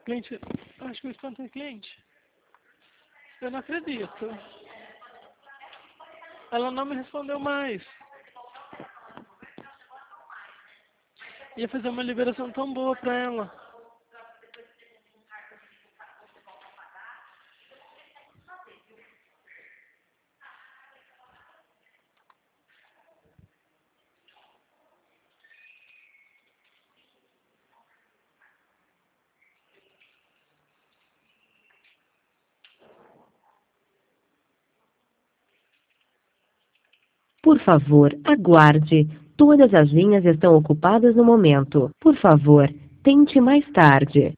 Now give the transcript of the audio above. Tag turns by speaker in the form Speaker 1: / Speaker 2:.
Speaker 1: cliente... Acho que o spam tem cliente. Eu não acredito. Ela não me respondeu mais. Ia fazer uma liberação tão boa pra ela.
Speaker 2: Por favor, aguarde. Todas as linhas estão ocupadas no momento. Por favor, tente mais tarde.